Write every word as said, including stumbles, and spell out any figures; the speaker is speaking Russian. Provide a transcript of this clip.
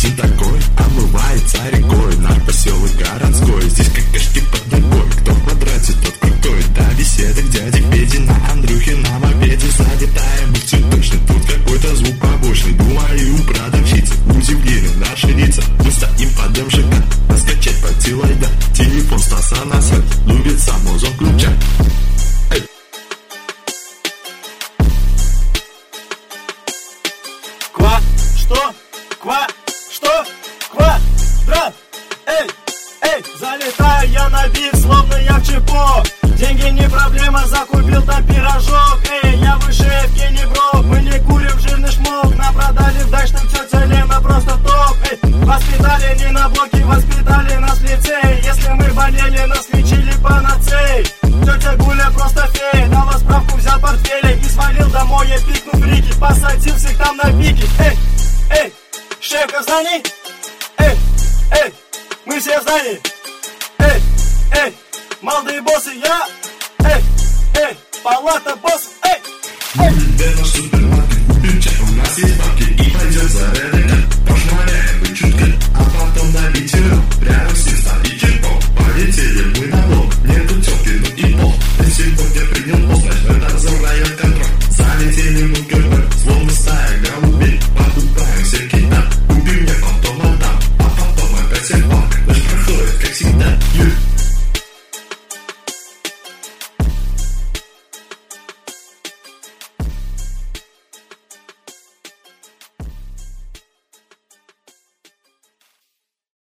один такой, омывается рекой наш поселок городской. Здесь какашки под ногой, кто в квадрате, тот крутой. До беседы к дяде Феде на Андрюхе на мопеде. Залетаем мы цветочный, тут какой-то звук побочный. Думаю, у продавщицы удивлены наши лица. Мы стоим под МЖК, раскачать потелай, да. Телефон Стаса на свет, любит сам мозг ключа. Эй! Ква, что? Ква, что? Квадрат! Эй, эй, залетаю я на бит, словно я в чепок. Деньги не проблема, закупил там пирожок. Эй, я выше эфки не брок, мы не курим жирный шмок. Напродали в дачном тетя Лена просто топ. Эй, воспитали не на блоке, воспитали нас в лицей. Если мы болели, нас лечили панацей. Тетя Гуля просто фея, дала справку, взял портфели и свалил домой, я пикнув рики, посадил всех там на пике. Эй, эй, шеф зданий. Эй, эй, мы все в здании. Эй, эй, молодые боссы, я. Эй, эй, палата босс. Эй, эй. Мы наш супермаркет, купим чай, у нас есть бабки. И пойдем за РДК, пошмаряем мы чутка. А потом на ветерок, прямо в Симстар и Кирпо. Полетели мы на блок, нету тёлки, ну и пол. Если кто-то принял пост, значит это за район контроль. Залетели мы в КП, словно стая голубей. Покупаем все кита, купим мне потом отдам. А потом опять всех пак, наш проходит, как всегда.